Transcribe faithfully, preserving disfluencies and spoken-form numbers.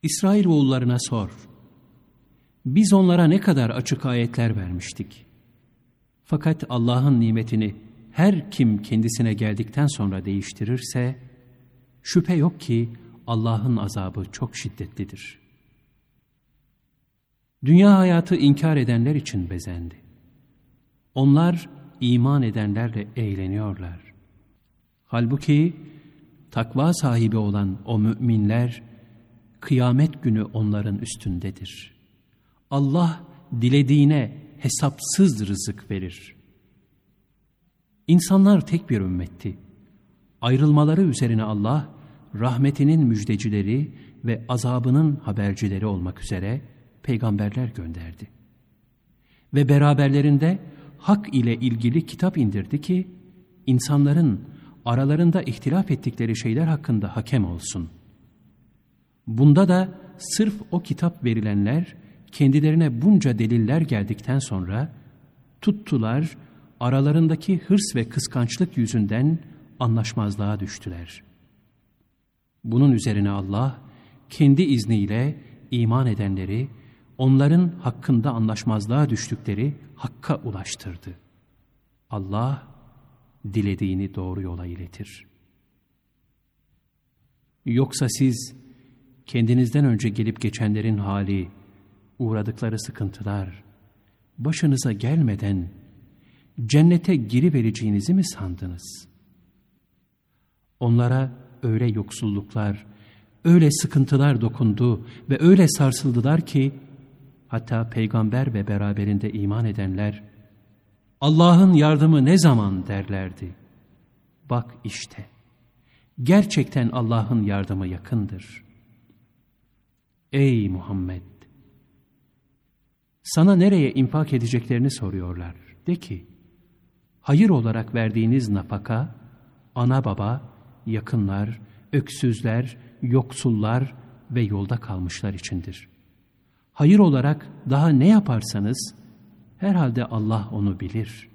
İsrailoğullarına sor. Biz onlara ne kadar açık ayetler vermiştik. Fakat Allah'ın nimetini her kim kendisine geldikten sonra değiştirirse, şüphe yok ki Allah'ın azabı çok şiddetlidir. Dünya hayatı inkar edenler için bezendi. Onlar iman edenlerle eğleniyorlar. Halbuki takva sahibi olan o müminler, kıyamet günü onların üstündedir. Allah dilediğine hesapsız rızık verir. İnsanlar tek bir ümmetti. Ayrılmaları üzerine Allah, rahmetinin müjdecileri ve azabının habercileri olmak üzere peygamberler gönderdi. Ve beraberlerinde hak ile ilgili kitap indirdi ki, insanların aralarında ihtilaf ettikleri şeyler hakkında hakem olsun. Bunda da sırf o kitap verilenler, kendilerine bunca deliller geldikten sonra, tuttular, aralarındaki hırs ve kıskançlık yüzünden anlaşmazlığa düştüler. Bunun üzerine Allah, kendi izniyle iman edenleri, onların hakkında anlaşmazlığa düştükleri hakka ulaştırdı. Allah, dilediğini doğru yola iletir. Yoksa siz, kendinizden önce gelip geçenlerin hali, uğradıkları sıkıntılar, başınıza gelmeden cennete girivereceğinizi mi sandınız? Onlara öyle yoksulluklar, öyle sıkıntılar dokundu ve öyle sarsıldılar ki, hatta peygamber ve beraberinde iman edenler, Allah'ın yardımı ne zaman derlerdi. Bak işte, gerçekten Allah'ın yardımı yakındır. Ey Muhammed! Sana nereye infak edeceklerini soruyorlar. De ki, hayır olarak verdiğiniz nafaka, ana baba, yakınlar, öksüzler, yoksullar ve yolda kalmışlar içindir. Hayır olarak daha ne yaparsanız, herhalde Allah onu bilir.